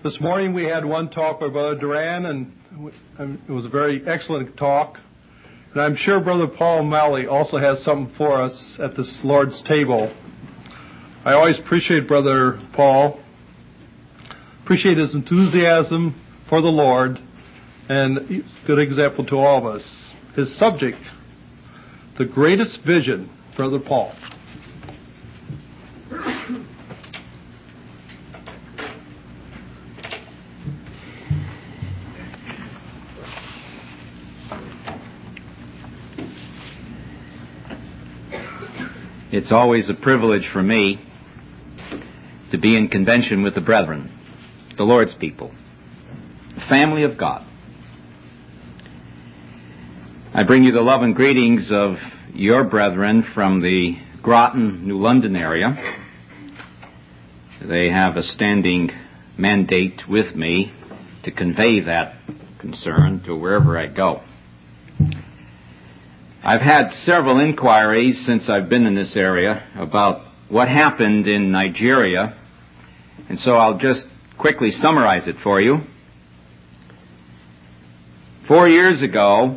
This morning we had one talk by Brother Duran, and it was a very excellent talk. And I'm sure Brother Paul O'Malley also has something for us at this Lord's table. I always appreciate Brother Paul, appreciate his enthusiasm for the Lord, and he's a good example to all of us. His subject, the greatest vision, Brother Paul. It's always a privilege for me to be in convention with the brethren, the Lord's people, the family of God. I bring you the love and greetings of your brethren from the Groton, New London area. They have a standing mandate with me to convey that concern to wherever I go. I've had several inquiries since I've been in this area about what happened in Nigeria, and so I'll just quickly summarize it for you. 4 years ago,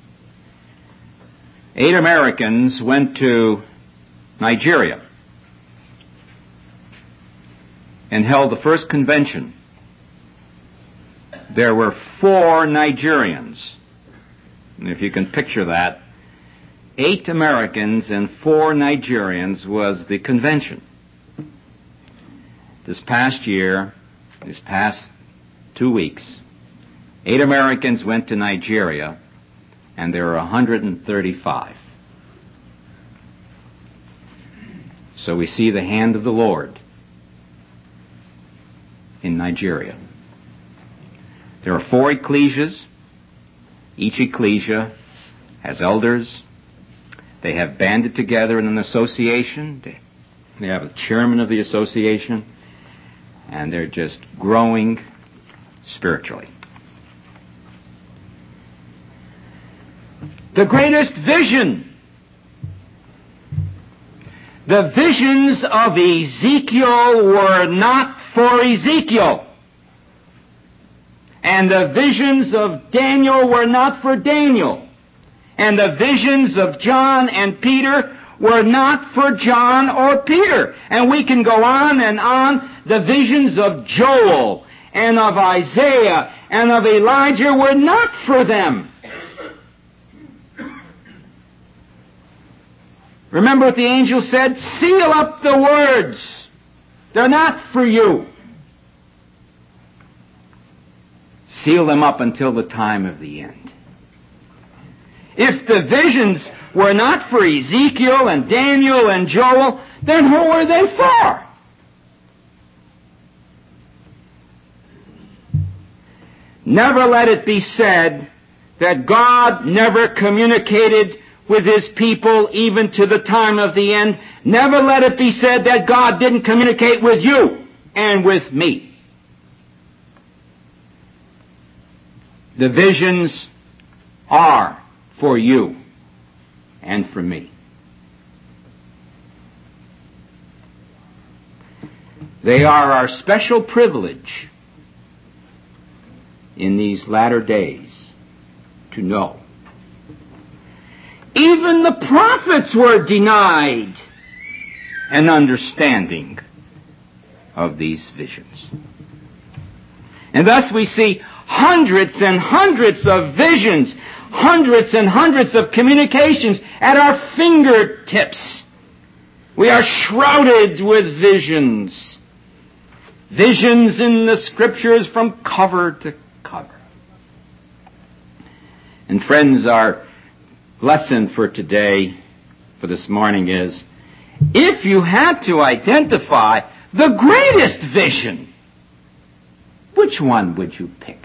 8 Americans went to Nigeria and held the first convention. There were 4 Nigerians, and if you can picture that, 8 Americans and 4 Nigerians was the convention. This past 2 weeks, 8 Americans went to Nigeria, and there were 135. So we see the hand of the Lord in Nigeria. There are 4 ecclesias. Each ecclesia has elders. They have banded together in an association. They have a chairman of the association, and they're just growing spiritually. The greatest vision. The visions of Ezekiel were not for Ezekiel. And the visions of Daniel were not for Daniel. And the visions of John and Peter were not for John or Peter. And we can go on and on. The visions of Joel and of Isaiah and of Elijah were not for them. Remember what the angel said? Seal up the words. They're not for you. Seal them up until the time of the end. If the visions were not for Ezekiel and Daniel and Joel, then who were they for? Never let it be said that God never communicated with His people even to the time of the end. Never let it be said that God didn't communicate with you and with me. The visions are for you and for me. They are our special privilege in these latter days to know. Even the prophets were denied an understanding of these visions. And thus we see hundreds and hundreds of visions, hundreds and hundreds of communications at our fingertips. We are shrouded with visions. Visions in the Scriptures from cover to cover. And friends, our lesson for today, for this morning is, if you had to identify the greatest vision, which one would you pick?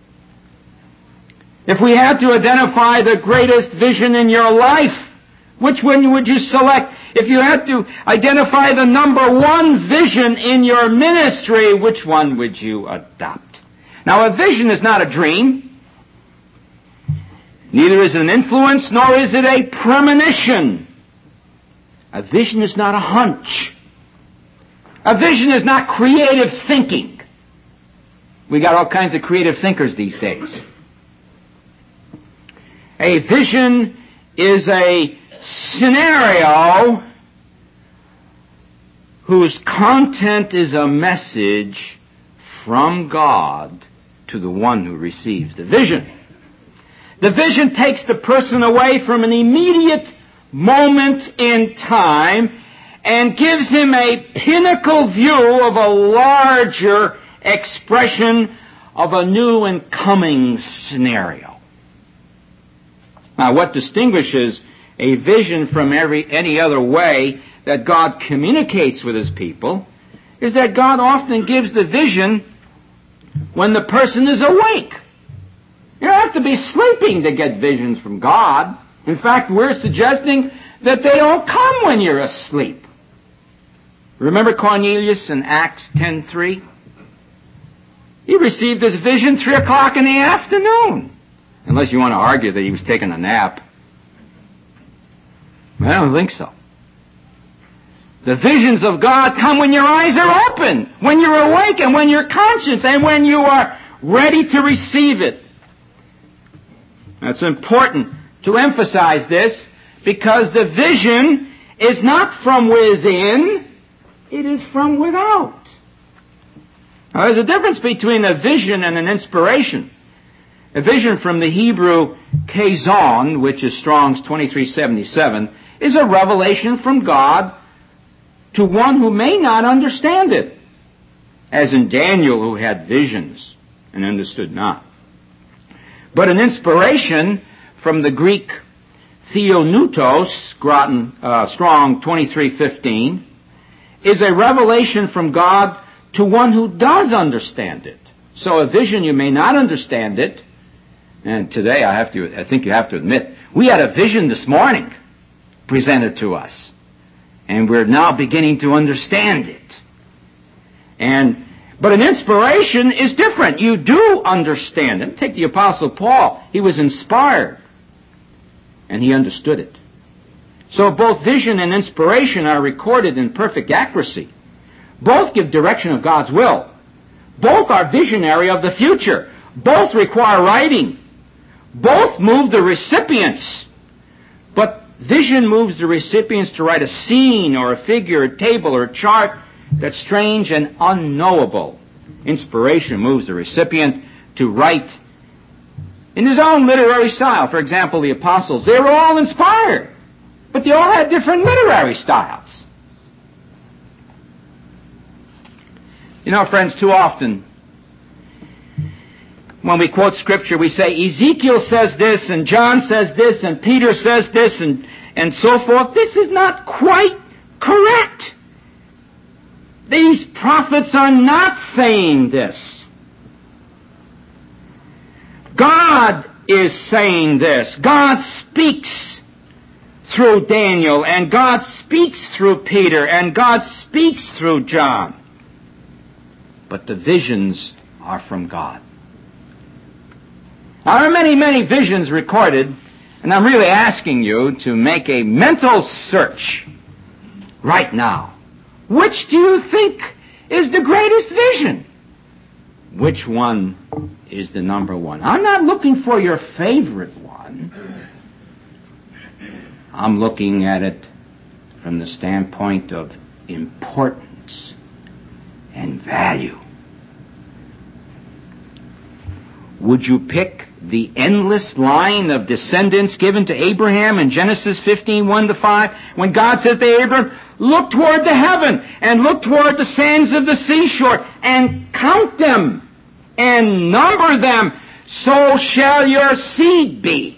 If we had to identify the greatest vision in your life, which one would you select? If you had to identify the number 1 vision in your ministry, which one would you adopt? Now, a vision is not a dream. Neither is it an influence, nor is it a premonition. A vision is not a hunch. A vision is not creative thinking. We got all kinds of creative thinkers these days. A vision is a scenario whose content is a message from God to the one who receives the vision. The vision takes the person away from an immediate moment in time and gives him a pinnacle view of a larger expression of a new and coming scenario. Now, what distinguishes a vision from any other way that God communicates with His people is that God often gives the vision when the person is awake. You don't have to be sleeping to get visions from God. In fact, we're suggesting that they don't come when you're asleep. Remember Cornelius in Acts 10:3? He received his vision 3 o'clock in the afternoon. Unless you want to argue that he was taking a nap. I don't think so. The visions of God come when your eyes are open, when you're awake, and when you're conscious, and when you are ready to receive it. It's important to emphasize this because the vision is not from within, it is from without. Now, there's a difference between a vision and an inspiration. A vision from the Hebrew kazon, which is Strong's 2377, is a revelation from God to one who may not understand it, as in Daniel, who had visions and understood not. But an inspiration from the Greek theonoutos, Strong 2315, is a revelation from God to one who does understand it. So a vision, you may not understand it. And today, I think you have to admit, we had a vision this morning presented to us. And we're now beginning to understand it. But an inspiration is different. You do understand it. Take the Apostle Paul. He was inspired. And he understood it. So both vision and inspiration are recorded in perfect accuracy. Both give direction of God's will. Both are visionary of the future. Both require writing. Both move the recipients. But vision moves the recipients to write a scene or a figure, a table or a chart that's strange and unknowable. Inspiration moves the recipient to write in his own literary style. For example, the apostles, they were all inspired, but they all had different literary styles. You know, friends, too often when we quote Scripture, we say Ezekiel says this, and John says this, and Peter says this, and so forth. This is not quite correct. These prophets are not saying this. God is saying this. God speaks through Daniel, and God speaks through Peter, and God speaks through John. But the visions are from God. Now, there are many, many visions recorded, and I'm really asking you to make a mental search right now. Which do you think is the greatest vision? Which one is the number one? I'm not looking for your favorite one. I'm looking at it from the standpoint of importance and value. Would you pick the endless line of descendants given to Abraham in Genesis 15:1-5, when God said to Abraham, look toward the heaven and look toward the sands of the seashore and count them and number them, so shall your seed be.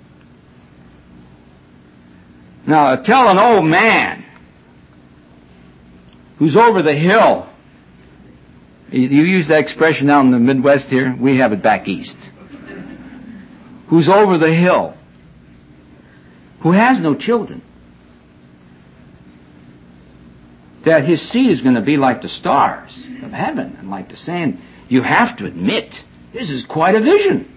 Now, tell an old man who's over the hill. You use that expression out in the Midwest here. We have it back east. Who's over the hill, who has no children, that his seed is going to be like the stars of heaven and like the sand. You have to admit, this is quite a vision.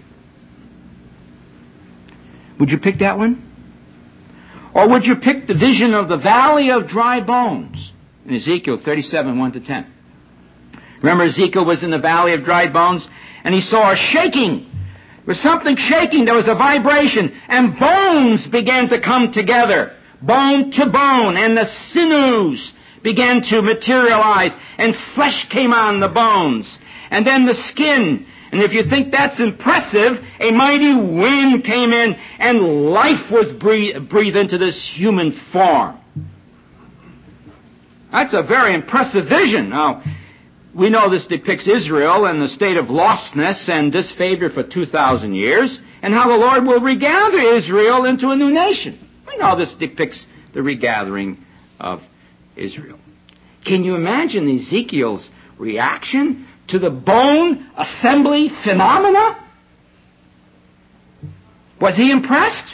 Would you pick that one? Or would you pick the vision of the valley of dry bones in Ezekiel 37:1-10? Remember, Ezekiel was in the valley of dry bones, and he saw a shaking. There was something shaking. There was a vibration, and bones began to come together, bone to bone, and the sinews began to materialize, and flesh came on the bones, and then the skin. And if you think that's impressive, a mighty wind came in, and life was breathed into this human form. That's a very impressive vision. Now, we know this depicts Israel and the state of lostness and disfavor for 2,000 years, and how the Lord will regather Israel into a new nation. We know this depicts the regathering of Israel. Can you imagine Ezekiel's reaction to the bone assembly phenomena? Was he impressed?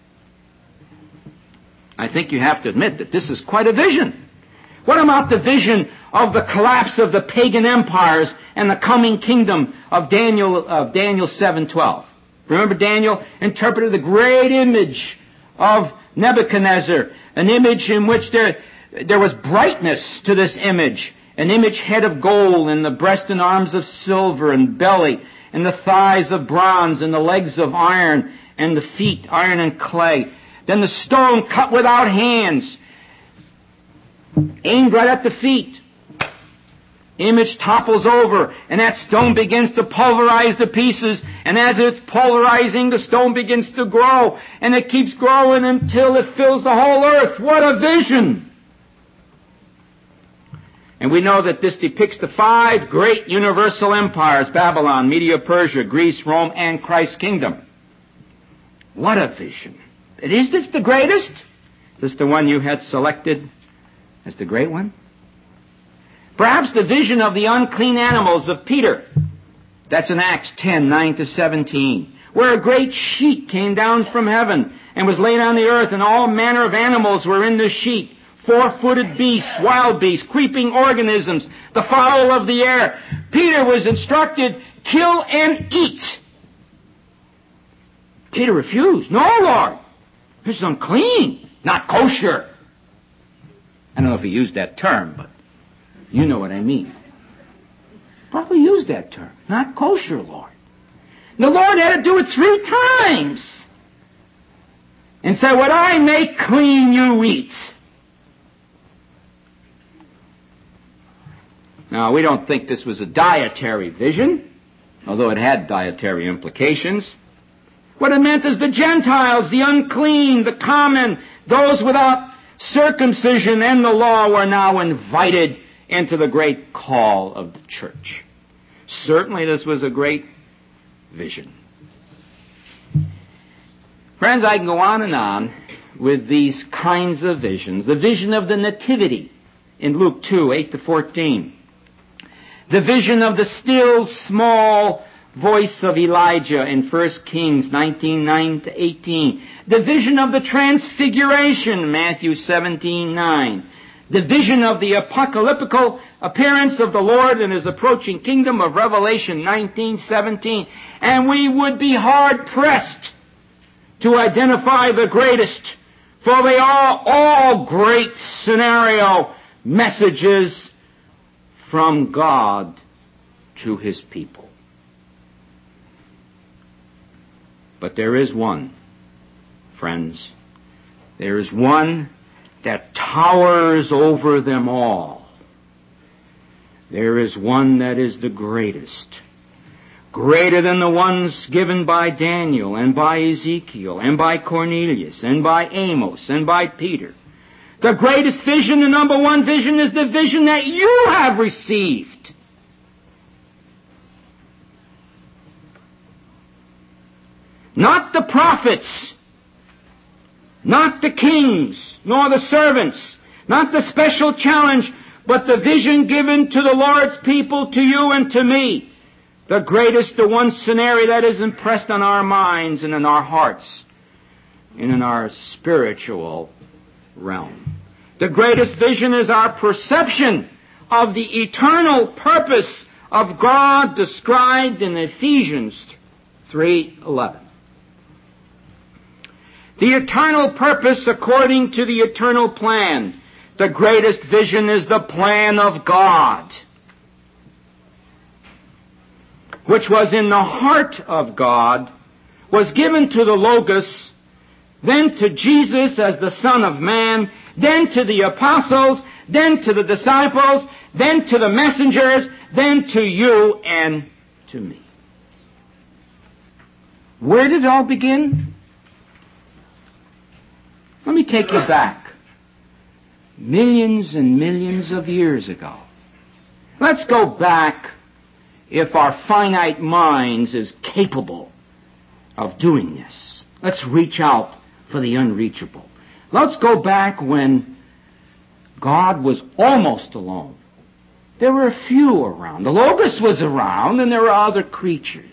I think you have to admit that this is quite a vision. What about the vision of the collapse of the pagan empires and the coming kingdom of Daniel 7:12? Remember, Daniel interpreted the great image of Nebuchadnezzar, an image in which there was brightness to this image, an image head of gold, and the breast and arms of silver, and belly, and the thighs of bronze, and the legs of iron, and the feet iron and clay. Then the stone cut without hands, aimed right at the feet. Image topples over, and that stone begins to pulverize the pieces, and as it's pulverizing, the stone begins to grow, and it keeps growing until it fills the whole earth. What a vision! And we know that this depicts the 5 great universal empires: Babylon, Media-Persia, Greece, Rome, and Christ's kingdom. What a vision! Is this the greatest? Is this the one you had selected as the great one? Perhaps the vision of the unclean animals of Peter. That's in Acts 10:9-17, where a great sheet came down from heaven and was laid on the earth, and all manner of animals were in the sheet: 4-footed beasts, wild beasts, creeping organisms, the fowl of the air. Peter was instructed, kill and eat. Peter refused. No, Lord, this is unclean, not kosher. I don't know if he used that term, but you know what I mean. Probably used that term. Not kosher, Lord. The Lord had to do it 3 times. And said, what I make clean, you eat. Now, we don't think this was a dietary vision, although it had dietary implications. What it meant is the Gentiles, the unclean, the common, those without circumcision and the law were now invited into the great call of the church. Certainly this was a great vision. Friends, I can go on and on with these kinds of visions. The vision of the Nativity in Luke 2:8-14. The vision of the still small voice of Elijah in 1 Kings 19:9-18. The vision of the Transfiguration, Matthew 17:9. The vision of the apocalyptical appearance of the Lord in His approaching kingdom of Revelation 19:17. And we would be hard-pressed to identify the greatest, for they are all great scenario messages from God to His people. But there is one, friends. There is one that towers over them all. There is one that is the greatest. Greater than the ones given by Daniel and by Ezekiel and by Cornelius and by Amos and by Peter. The greatest vision, the number one vision, is the vision that you have received. Not the prophets, not the kings, nor the servants, not the special challenge, but the vision given to the Lord's people, to you and to me. The greatest, the one scenario that is impressed on our minds and in our hearts and in our spiritual realm. The greatest vision is our perception of the eternal purpose of God described in Ephesians 3:11. The eternal purpose according to the eternal plan. The greatest vision is the plan of God. which was in the heart of God, was given to the Logos, then to Jesus as the Son of Man, then to the apostles, then to the disciples, then to the messengers, then to you and to me. Where did it all begin? Let me take you back millions and millions of years ago. Let's go back, if our finite minds is capable of doing this. Let's reach out for the unreachable. Let's go back when God was almost alone. There were a few around. The Logos was around, and there were other creatures.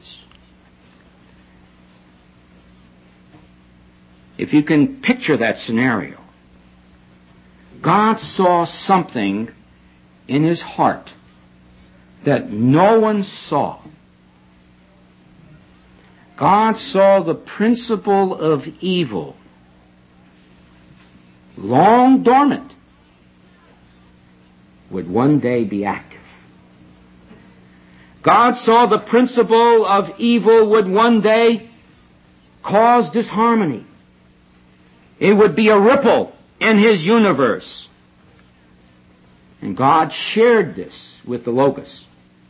If you can picture that scenario, God saw something in His heart that no one saw. God saw the principle of evil, long dormant, would one day be active. God saw the principle of evil would one day cause disharmony. It would be a ripple in His universe. And God shared this with the Logos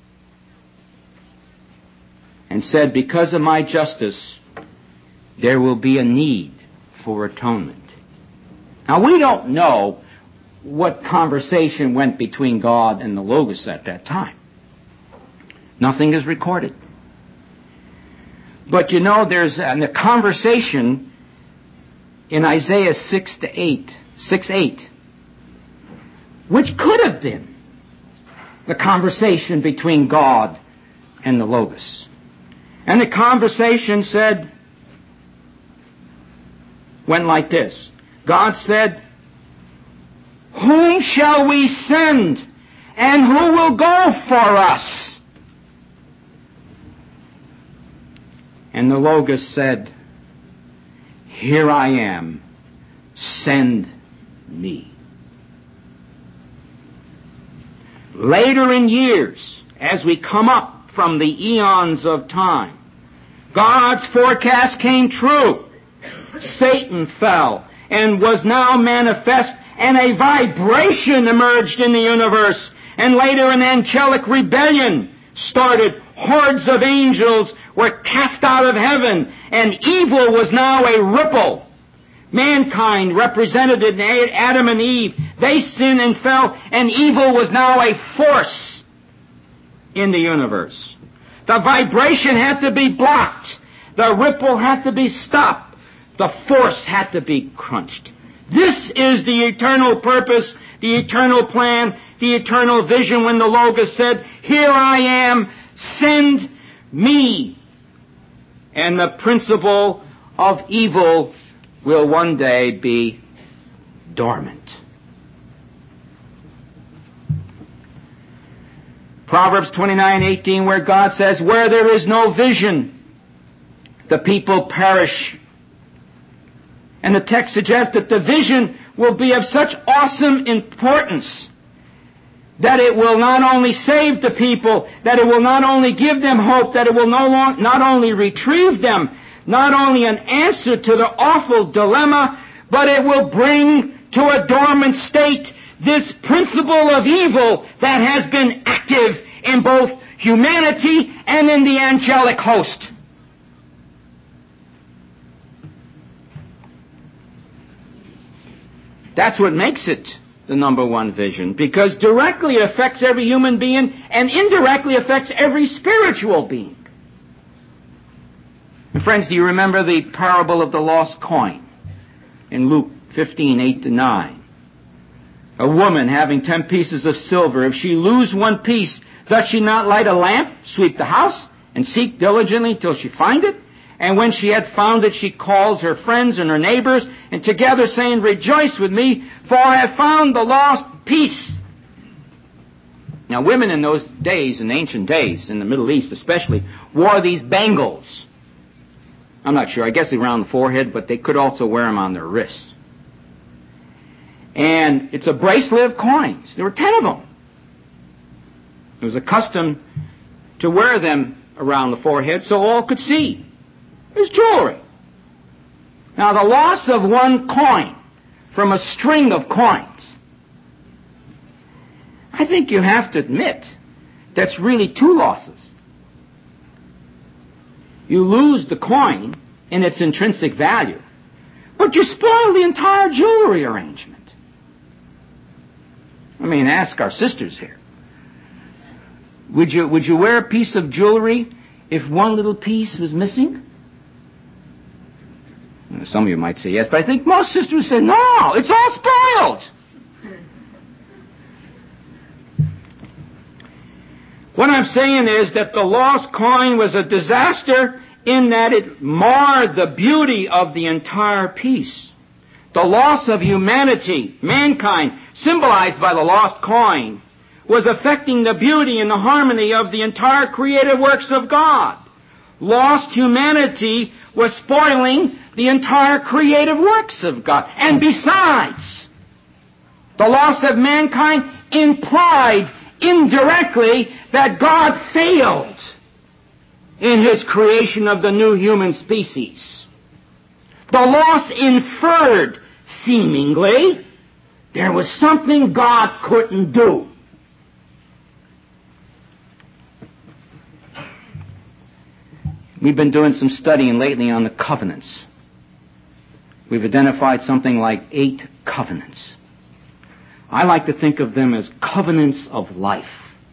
and said, because of my justice, there will be a need for atonement. Now, we don't know what conversation went between God and the Logos at that time. Nothing is recorded. But you know, there's a conversation in Isaiah 6:8, which could have been the conversation between God and the Logos. And the conversation went like this. God said, whom shall we send, and who will go for us? And the Logos said, here I am, send me. Later in years, as we come up from the eons of time, God's forecast came true. Satan fell and was now manifest, and a vibration emerged in the universe. And later an angelic rebellion started. Hordes of angels were cast out of heaven, and evil was now a ripple. Mankind, represented in Adam and Eve, they sinned and fell, and evil was now a force in the universe. The vibration had to be blocked. The ripple had to be stopped. The force had to be crunched. This is the eternal purpose, the eternal plan, the eternal vision when the Logos said, here I am, send me. And the principle of evil will one day be dormant. Proverbs 29:18, where God says, where there is no vision, the people perish. And the text suggests that the vision will be of such awesome importance that it will not only save the people, that it will not only give them hope, that it will not only retrieve them, not only an answer to the awful dilemma, but it will bring to a dormant state this principle of evil that has been active in both humanity and in the angelic host. That's what makes it the number one vision, because directly it affects every human being and indirectly affects every spiritual being. And friends, do you remember the parable of the lost coin in Luke 15:8-9? A woman having 10 pieces of silver, if she lose one piece, does she not light a lamp, sweep the house, and seek diligently till she find it? And when she had found it, she calls her friends and her neighbors, and together saying, rejoice with me, for I have found the lost piece. Now, women in those days, in ancient days, in the Middle East especially, wore these bangles. I'm not sure, I guess around the forehead, but they could also wear them on their wrists. And it's a bracelet of coins. There were 10 of them. It was a custom to wear them around the forehead so all could see. It's jewelry. Now, the loss of one coin from a string of coins, I think you have to admit that's really two losses. You lose the coin in its intrinsic value, but you spoil the entire jewelry arrangement. I mean, ask our sisters here. Would you wear a piece of jewelry if one little piece was missing? Well, some of you might say yes, but I think most sisters say, no, it's all spoiled. What I'm saying is that the lost coin was a disaster in that it marred the beauty of the entire piece. The loss of humanity, mankind, symbolized by the lost coin, was affecting the beauty and the harmony of the entire creative works of God. Lost humanity was spoiling the entire creative works of God. And besides, the loss of mankind implied indirectly that God failed in His creation of the new human species. The loss inferred, seemingly, there was something God couldn't do. We've been doing some studying lately on the covenants. We've identified something like 8 covenants. I like to think of them as covenants of life.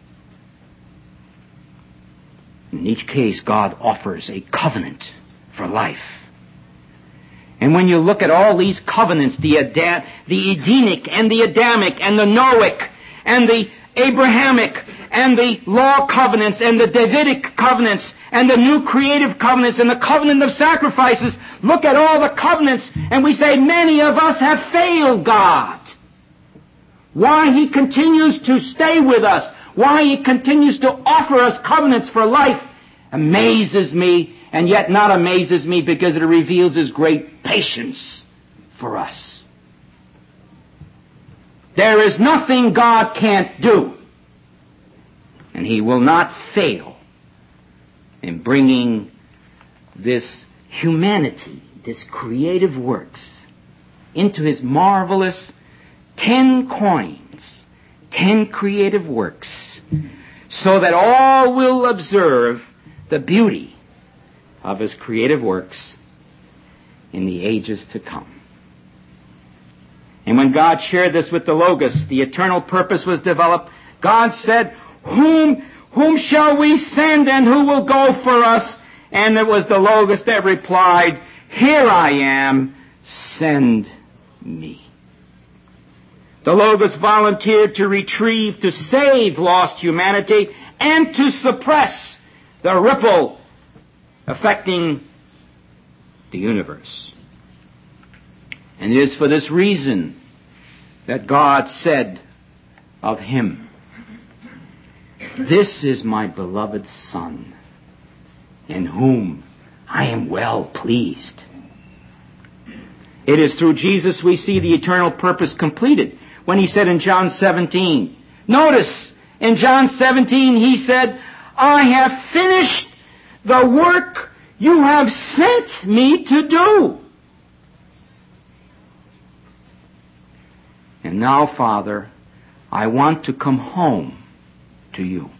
In each case, God offers a covenant for life. And when you look at all these covenants, the Edenic and the Adamic and the Noahic and the Abrahamic and the law covenants and the Davidic covenants and the new creative covenants and the covenant of sacrifices, look at all the covenants and we say many of us have failed God. Why He continues to stay with us, why He continues to offer us covenants for life, amazes me, and yet not amazes me because it reveals His great patience for us. There is nothing God can't do, and He will not fail in bringing this humanity, this creative works, into His marvelous 10 coins, 10 creative works, so that all will observe the beauty of His creative works in the ages to come. And when God shared this with the Logos, the eternal purpose was developed. God said, Whom shall we send and who will go for us? And it was the Logos that replied, Here I am, send me. The Logos volunteered to retrieve, to save lost humanity, and to suppress the ripple affecting the universe. And it is for this reason that God said of Him, This is my beloved Son, in whom I am well pleased. It is through Jesus we see the eternal purpose completed. When He said in John 17, notice, in John 17 He said, I have finished the work you have sent me to do. And now, Father, I want to come home to you.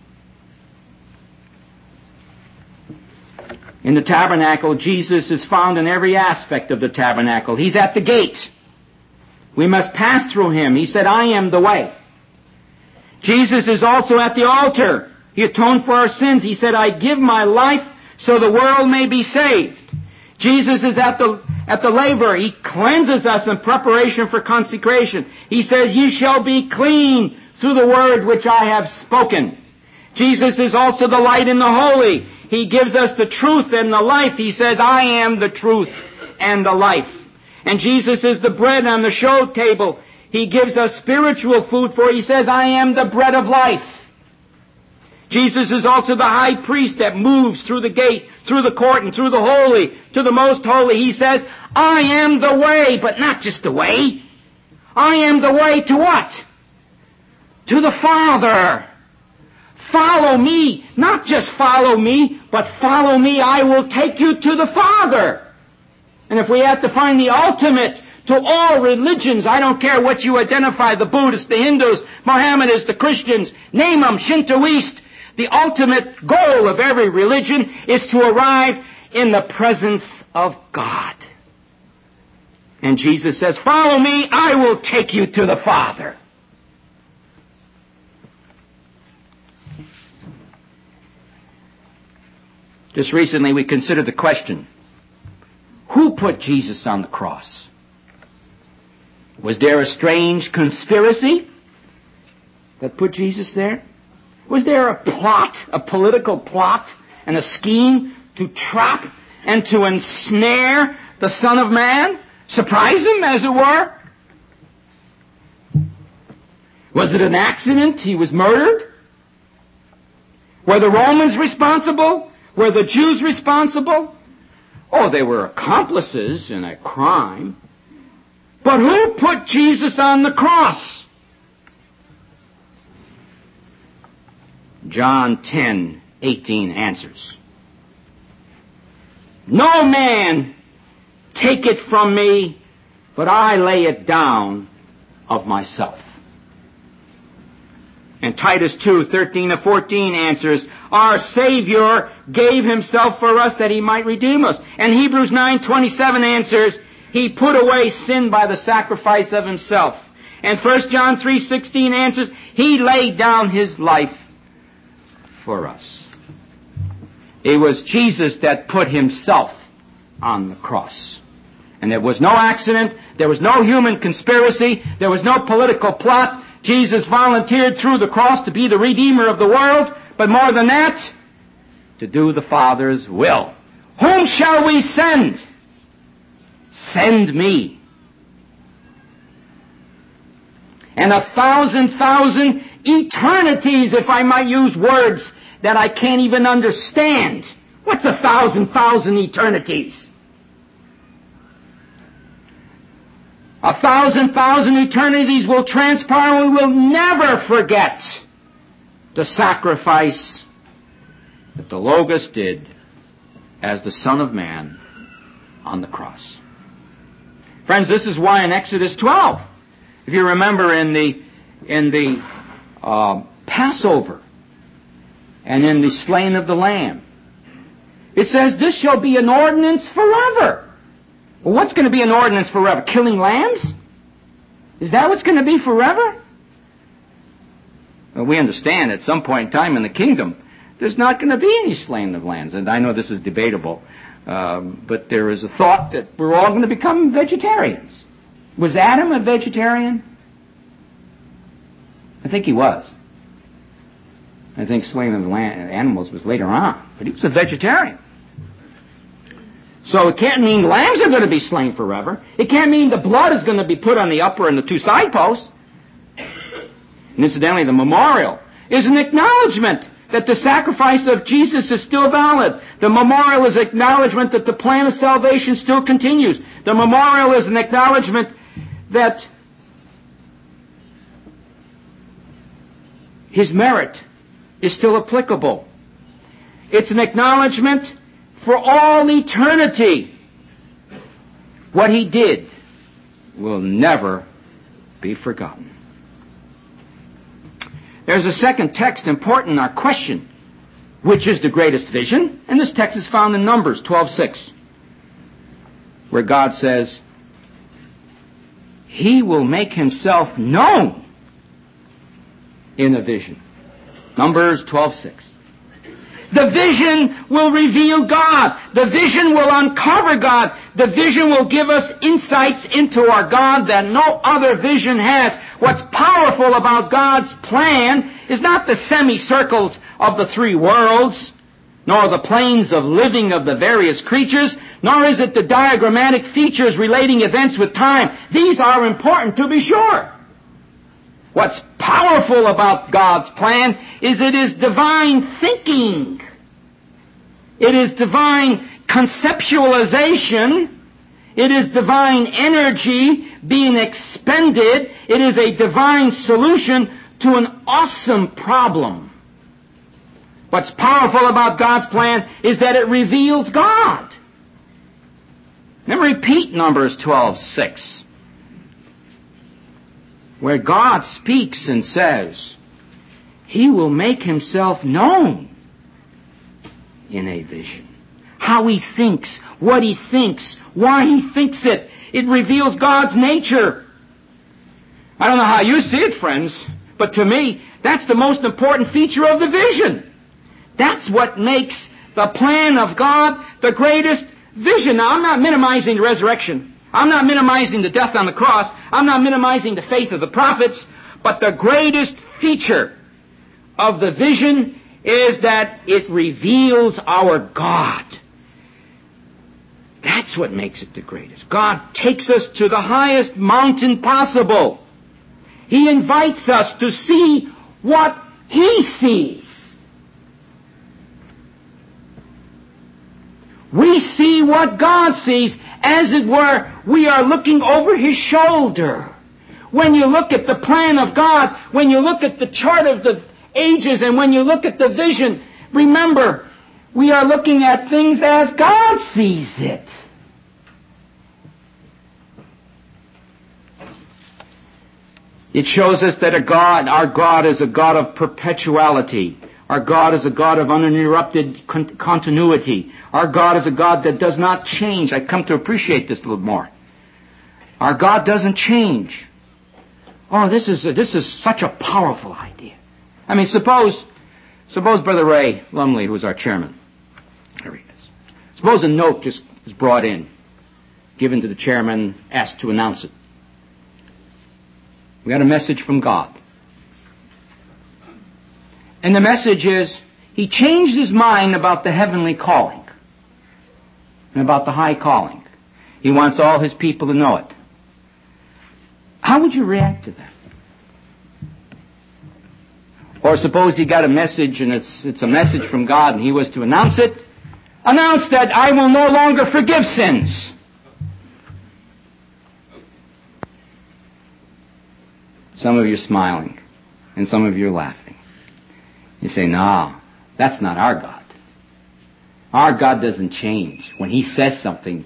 In the tabernacle, Jesus is found in every aspect of the tabernacle. He's at the gate. We must pass through Him. He said, I am the way. Jesus is also at the altar. He atoned for our sins. He said, I give my life so the world may be saved. Jesus is at the laver. He cleanses us in preparation for consecration. He says, Ye shall be clean through the word which I have spoken. Jesus is also the light and the holy. He gives us the truth and the life. He says, I am the truth and the life. And Jesus is the bread on the show table. He gives us spiritual food, for He says, I am the bread of life. Jesus is also the high priest that moves through the gate, through the court, and through the holy, to the most holy. He says, I am the way, but not just the way. I am the way to what? To the Father. Follow me. Not just follow me, but follow me. I will take you to the Father. And if we have to find the ultimate to all religions, I don't care what you identify, the Buddhists, the Hindus, Mohammedans, the Christians, name them, Shintoist, the ultimate goal of every religion is to arrive in the presence of God. And Jesus says, follow me, I will take you to the Father. Just recently we considered the question, who put Jesus on the cross? Was there a strange conspiracy that put Jesus there? Was there a plot, a political plot, and a scheme to trap and to ensnare the Son of Man? Surprise him, as it were? Was it an accident? He was murdered? Were the Romans responsible? Were the Jews responsible? Oh, they were accomplices in a crime. But who put Jesus on the cross? John 10:18 answers. No man take it from me, but I lay it down of myself. And Titus 2:13-14 answers, our Savior gave himself for us that he might redeem us. And Hebrews 9:27 answers, he put away sin by the sacrifice of himself. And 1 John 3:16 answers, he laid down his life for us. It was Jesus that put himself on the cross. And there was no accident, there was no human conspiracy, there was no political plot. Jesus volunteered through the cross to be the Redeemer of the world, but more than that, to do the Father's will. Whom shall we send? Send me. And 1,000,000 eternities, if I might use words that I can't even understand. What's 1,000,000 eternities? 1,000,000 eternities will transpire and we will never forget the sacrifice that the Logos did as the Son of Man on the cross. Friends, this is why in Exodus 12, if you remember in the Passover and in the slaying of the Lamb, it says, this shall be an ordinance forever. Well, what's going to be an ordinance forever? Killing lambs? Is that what's going to be forever? Well, we understand at some point in time in the kingdom, there's not going to be any slaying of lambs. And I know this is debatable, but there is a thought that we're all going to become vegetarians. Was Adam a vegetarian? I think he was. I think slaying of animals was later on, but he was a vegetarian. So it can't mean lambs are going to be slain forever. It can't mean the blood is going to be put on the upper and the two side posts. And incidentally, the memorial is an acknowledgement that the sacrifice of Jesus is still valid. The memorial is acknowledgement that the plan of salvation still continues. The memorial is an acknowledgement that his merit is still applicable. It's an acknowledgement for all eternity. What he did will never be forgotten. There's a second text important in our question, which is the greatest vision, and this text is found in Numbers 12:6, where God says, he will make himself known in a vision. Numbers 12:6. The vision will reveal God. The vision will uncover God. The vision will give us insights into our God that no other vision has. What's powerful about God's plan is not the semicircles of the three worlds, nor the planes of living of the various creatures, nor is it the diagrammatic features relating events with time. These are important to be sure. What's powerful about God's plan is it is divine thinking. It is divine conceptualization. It is divine energy being expended. It is a divine solution to an awesome problem. What's powerful about God's plan is that it reveals God. Let me repeat Numbers 12:6, where God speaks and says, He will make Himself known in a vision. How He thinks, what He thinks, why He thinks it. It reveals God's nature. I don't know how you see it, friends, but to me, that's the most important feature of the vision. That's what makes the plan of God the greatest vision. Now, I'm not minimizing the resurrection. I'm not minimizing the death on the cross. I'm not minimizing the faith of the prophets. But the greatest feature of the vision is that it reveals our God. That's what makes it the greatest. God takes us to the highest mountain possible. He invites us to see what He sees. We see what God sees. As it were, we are looking over His shoulder. When you look at the plan of God, when you look at the chart of the ages, and when you look at the vision, remember, we are looking at things as God sees it. It shows us that our God is a God of perpetuality. Our God is a God of uninterrupted continuity. Our God is a God that does not change. I come to appreciate this a little more. Our God doesn't change. Oh, this is such a powerful idea. I mean, suppose Brother Ray Lumley, who is our chairman, there he is. Suppose a note just is brought in, given to the chairman, asked to announce it. We got a message from God. And the message is, He changed His mind about the heavenly calling and about the high calling. He wants all His people to know it. How would you react to that? Or suppose He got a message and it's a message from God and He was to announce it. Announce that I will no longer forgive sins. Some of you are smiling and some of you are laughing. You say, no, that's not our God. Our God doesn't change. When He says something,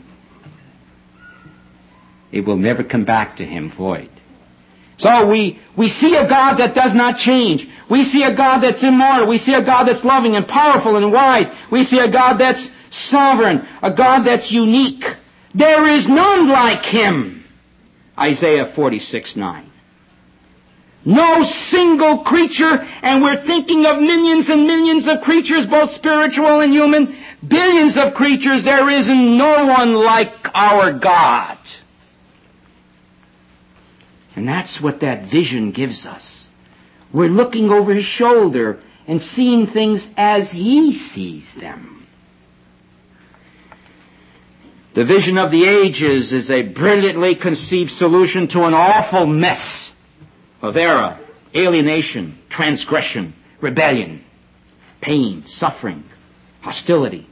it will never come back to Him void. So we see a God that does not change. We see a God that's immortal. We see a God that's loving and powerful and wise. We see a God that's sovereign, a God that's unique. There is none like Him. Isaiah 46:9. No single creature, and we're thinking of millions and millions of creatures, both spiritual and human, billions of creatures, there isn't no one like our God. And that's what that vision gives us. We're looking over His shoulder and seeing things as He sees them. The vision of the ages is a brilliantly conceived solution to an awful mess of error, alienation, transgression, rebellion, pain, suffering, hostility,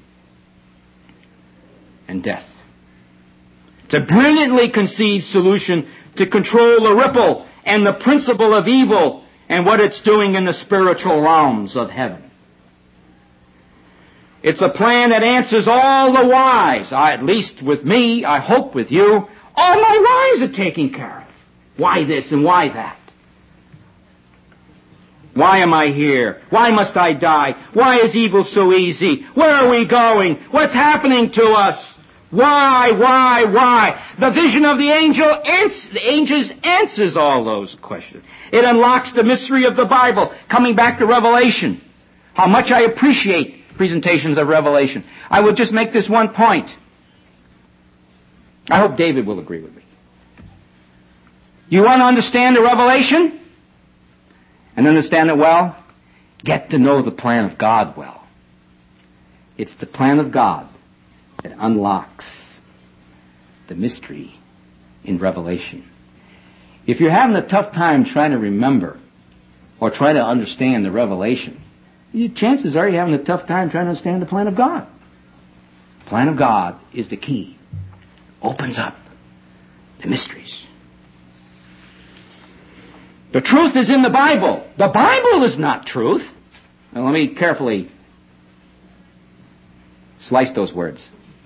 and death. It's a brilliantly conceived solution to control the ripple and the principle of evil and what it's doing in the spiritual realms of heaven. It's a plan that answers all the whys. At least with me, I hope with you, all my whys are taken care of. Why this and why that? Why am I here? Why must I die? Why is evil so easy? Where are we going? What's happening to us? Why? The vision of the angels answers all those questions. It unlocks the mystery of the Bible. Coming back to Revelation. How much I appreciate presentations of Revelation. I will just make this one point. I hope David will agree with me. You want to understand the Revelation? And understand it well? Get to know the plan of God well. It's the plan of God that unlocks the mystery in Revelation. If you're having a tough time trying to remember or try to understand the Revelation, chances are you're having a tough time trying to understand the plan of God. The plan of God is the key. Opens up the mysteries. The truth is in the Bible. The Bible is not truth. Now let me carefully Slice those words.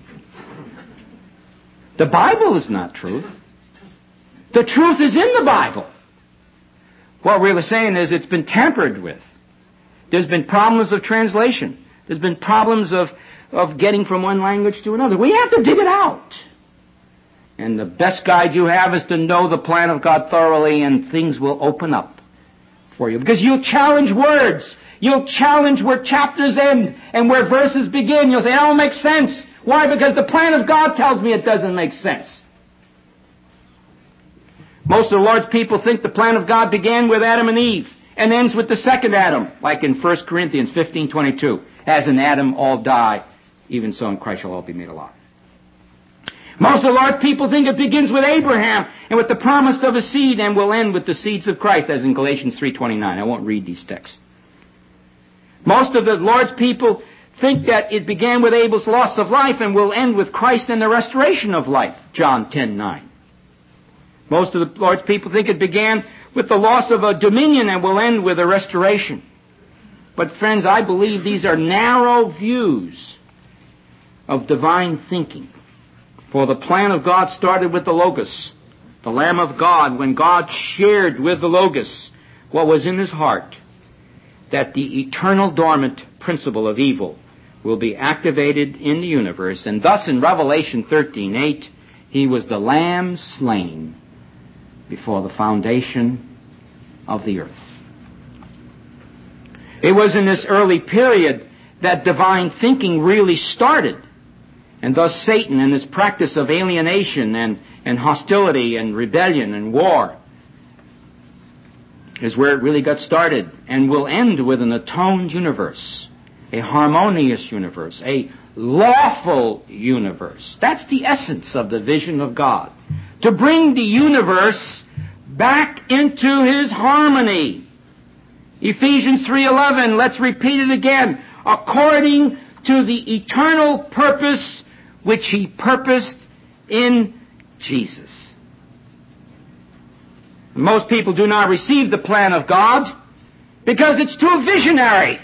The Bible is not truth. The truth is in the Bible. What we're saying is it's been tampered with. There's been problems of translation. There's been problems of getting from one language to another. We have to dig it out. And the best guide you have is to know the plan of God thoroughly, and things will open up for you. Because you'll challenge words. You'll challenge where chapters end and where verses begin. You'll say, it don't make sense. Why? Because the plan of God tells me it doesn't make sense. Most of the Lord's people think the plan of God began with Adam and Eve and ends with the second Adam, like in 1 Corinthians 15:22. As in Adam all die, even so in Christ shall all be made alive. Most of the Lord's people think it begins with Abraham and with the promise of a seed and will end with the seeds of Christ, as in Galatians 3:29. I won't read these texts. Most of the Lord's people think that it began with Abel's loss of life and will end with Christ and the restoration of life, John 10:9. Most of the Lord's people think it began with the loss of a dominion and will end with a restoration. But friends, I believe these are narrow views of divine thinking. For the plan of God started with the Logos, the Lamb of God, when God shared with the Logos what was in his heart, that the eternal dormant principle of evil will be activated in the universe. And thus in Revelation 13:8, he was the Lamb slain before the foundation of the earth. It was in this early period that divine thinking really started. And thus Satan and his practice of alienation and hostility and rebellion and war is where it really got started, and will end with an atoned universe, a harmonious universe, a lawful universe. That's the essence of the vision of God. To bring the universe back into his harmony. Ephesians 3:11, let's repeat it again. According to the eternal purpose which he purposed in Jesus. Most people do not receive the plan of God because it's too visionary.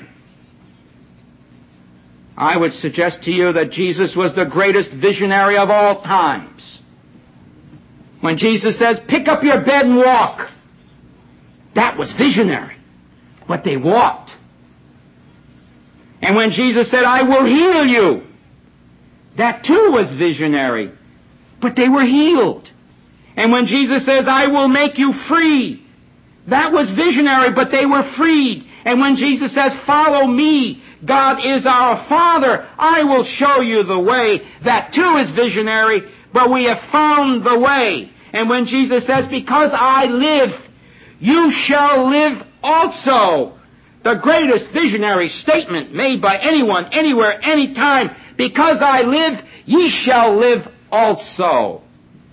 I would suggest to you that Jesus was the greatest visionary of all times. When Jesus says, pick up your bed and walk, that was visionary. But they walked. And when Jesus said, I will heal you, that too was visionary. But they were healed. And when Jesus says, I will make you free, that was visionary, but they were freed. And when Jesus says, follow me, God is our Father, I will show you the way, that too is visionary, but we have found the way. And when Jesus says, because I live, you shall live also. The greatest visionary statement made by anyone, anywhere, anytime. Because I live, ye shall live also.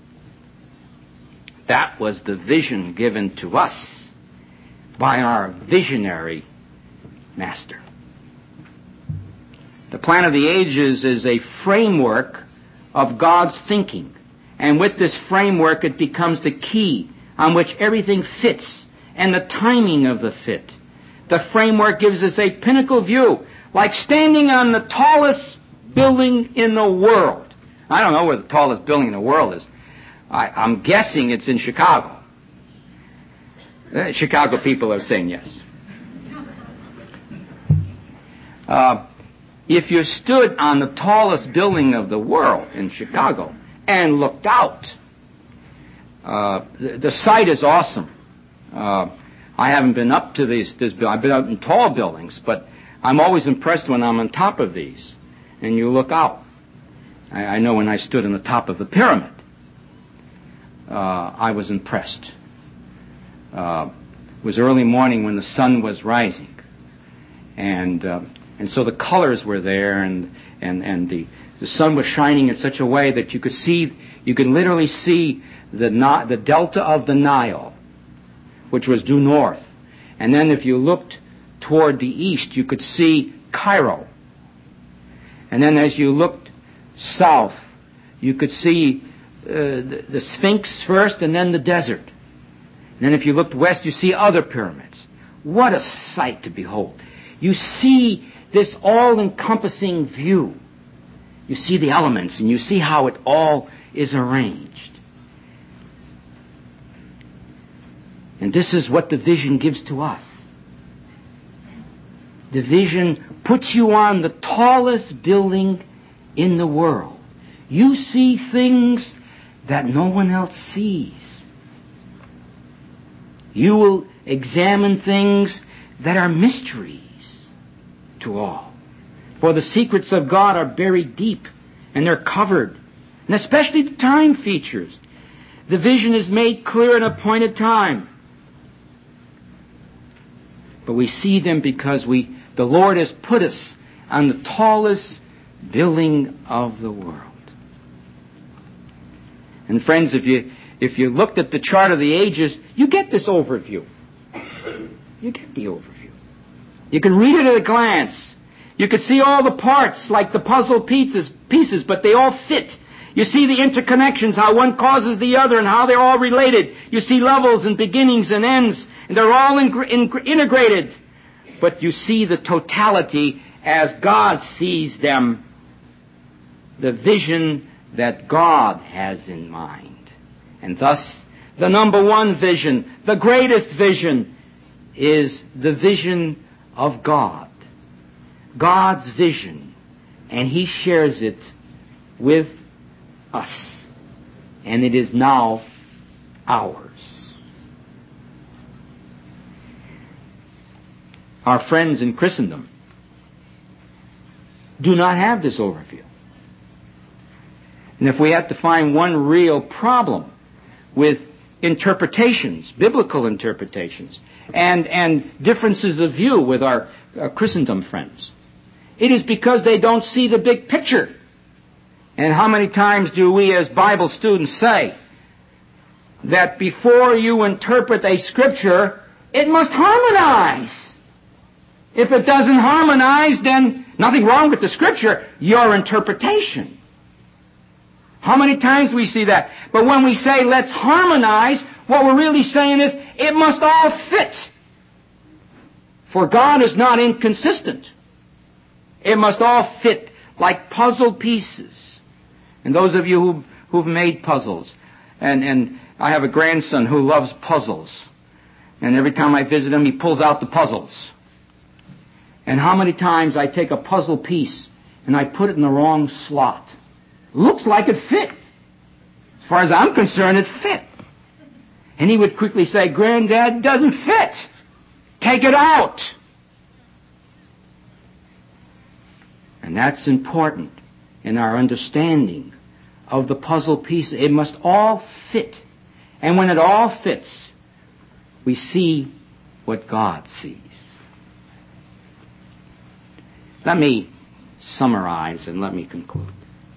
That was the vision given to us by our visionary master. The plan of the ages is a framework of God's thinking. And with this framework, it becomes the key on which everything fits and the timing of the fit. The framework gives us a pinnacle view, like standing on the tallest building in the world. I don't know where the tallest building in the world is. I'm guessing it's in Chicago. Chicago people are saying yes. If you stood on the tallest building of the world in Chicago and looked out, the sight is awesome. I haven't been up to this I've been up in tall buildings, but I'm always impressed when I'm on top of these and you look out. I know when I stood on the top of the pyramid, I was impressed. It was early morning when the sun was rising, and so the colors were there, and the sun was shining in such a way that you could literally see the delta of the Nile, which was due north, and then if you looked toward the east, you could see Cairo, and then as you looked south, you could see the Sphinx first, and then the desert. And then if you looked west, you see other pyramids. What a sight to behold. You see this all-encompassing view. You see the elements and you see how it all is arranged. And this is what the vision gives to us. The vision puts you on the tallest building in the world. You see things that no one else sees. You will examine things that are mysteries to all. For the secrets of God are buried deep, and they're covered. And especially the time features. The vision is made clear in appointed time. But we see them because the Lord has put us on the tallest building of the world. And friends, if you looked at the chart of the ages, you get this overview. You get the overview. You can read it at a glance. You can see all the parts like the puzzle pieces, but they all fit. You see the interconnections, how one causes the other and how they're all related. You see levels and beginnings and ends, and they're all integrated. But you see the totality as God sees them, the vision that God has in mind. And thus, the number one vision, the greatest vision, is the vision of God. God's vision. And He shares it with us. And it is now ours. Our friends in Christendom do not have this overview. And if we have to find one real problem with interpretations, biblical interpretations, and differences of view with our Christendom friends, it is because they don't see the big picture. And how many times do we as Bible students say that before you interpret a Scripture, it must harmonize? If it doesn't harmonize, then nothing wrong with the Scripture, your interpretation. How many times we see that? But when we say let's harmonize, what we're really saying is it must all fit. For God is not inconsistent. It must all fit like puzzle pieces. And those of you who've made puzzles, and I have a grandson who loves puzzles, and every time I visit him, he pulls out the puzzles. And how many times I take a puzzle piece and I put it in the wrong slot. Looks like it fit. As far as I'm concerned, it fit. And he would quickly say, "Granddad, it doesn't fit. Take it out." And that's important in our understanding of the puzzle piece. It must all fit. And when it all fits, we see what God sees. Let me summarize and let me conclude.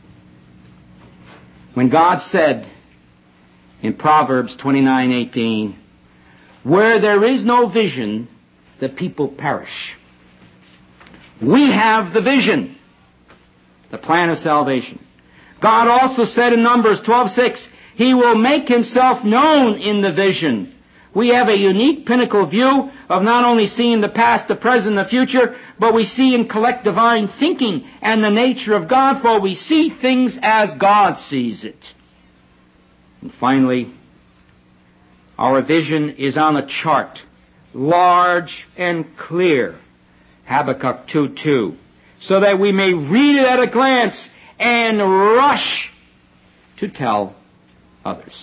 When God said in Proverbs 29:18, "Where there is no vision, the people perish." We have the vision, the plan of salvation. God also said in Numbers 12:6, He will make Himself known in the vision. We have a unique pinnacle view of not only seeing the past, the present, the future, but we see and collect divine thinking and the nature of God, for we see things as God sees it. And finally, our vision is on a chart, large and clear, Habakkuk 2:2, so that we may read it at a glance and rush to tell others.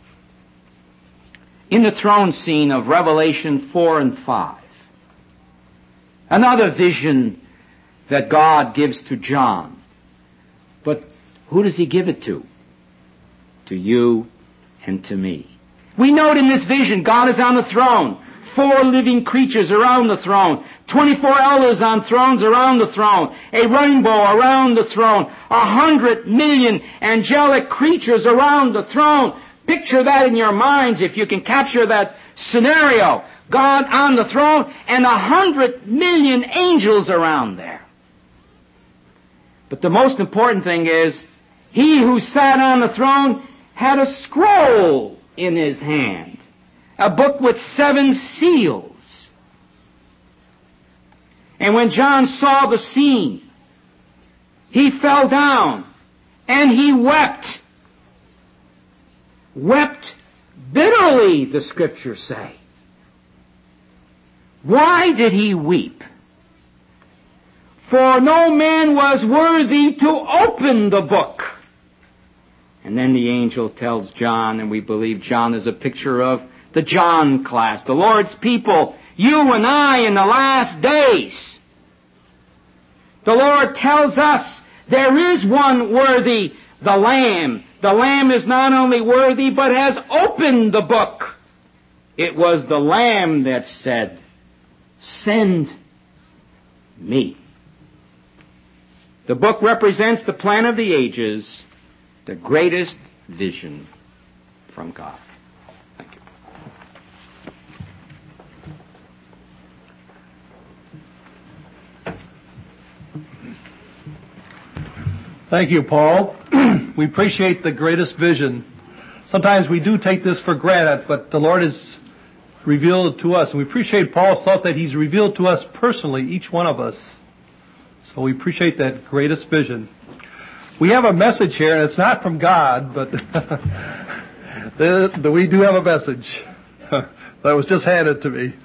In the throne scene of Revelation 4 and 5, another vision that God gives to John. But who does He give it to? To you and to me. We note in this vision, God is on the throne. 4 living creatures around the throne. 24 elders on thrones around the throne. A rainbow around the throne. 100 million angelic creatures around the throne. Picture that in your minds if you can capture that scenario. God on the throne and 100 million angels around there. But the most important thing is, He who sat on the throne had a scroll in His hand. A book with 7 seals. And when John saw the scene, he fell down and he wept. Wept bitterly, the Scriptures say. Why did he weep? For no man was worthy to open the book. And then the angel tells John, and we believe John is a picture of the John class, the Lord's people, you and I in the last days. The Lord tells us there is one worthy, the Lamb. The Lamb is not only worthy, but has opened the book. It was the Lamb that said, send me. The book represents the plan of the ages, the greatest vision from God. Thank you. Thank you, Paul. We appreciate the greatest vision. Sometimes we do take this for granted, but the Lord has revealed it to us. And we appreciate Paul's thought that he's revealed to us personally, each one of us. So we appreciate that greatest vision. We have a message here, and it's not from God, but we do have a message that was just handed to me.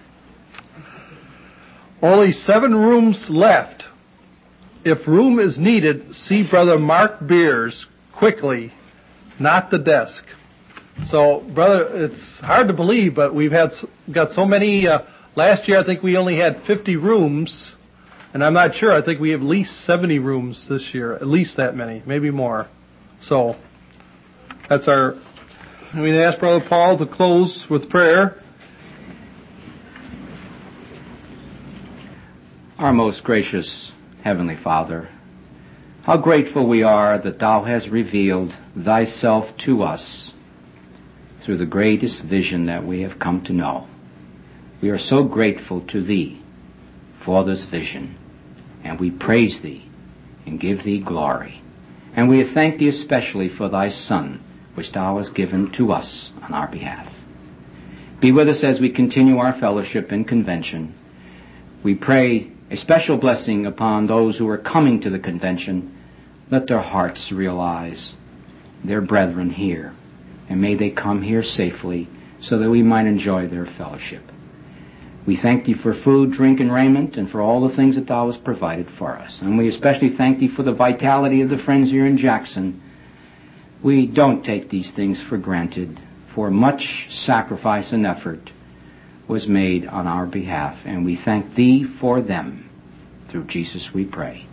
Only 7 rooms left. If room is needed, see Brother Mark Beers quickly, not the desk. So, brother, it's hard to believe, but we've got so many. Last year, I think we only had 50 rooms, and I'm not sure. I think we have at least 70 rooms this year, at least that many, maybe more. So, that's our. I'm going to ask Brother Paul to close with prayer. Our most gracious Heavenly Father, how grateful we are that Thou hast revealed Thyself to us through the greatest vision that we have come to know. We are so grateful to Thee for this vision, and we praise Thee and give Thee glory. And we thank Thee especially for Thy Son, which Thou hast given to us on our behalf. Be with us as we continue our fellowship in convention. We pray a special blessing upon those who are coming to the convention. Let their hearts realize their brethren here, and may they come here safely so that we might enjoy their fellowship. We thank Thee for food, drink, and raiment, and for all the things that Thou hast provided for us. And we especially thank Thee for the vitality of the friends here in Jackson. We don't take these things for granted, for much sacrifice and effort was made on our behalf, and we thank Thee for them. Through Jesus we pray.